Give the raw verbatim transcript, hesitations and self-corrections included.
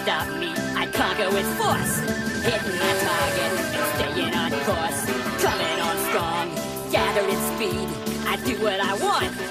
stop me. I conquer with force, hitting my target, staying on course, coming on strong, gathering speed. I do what I want.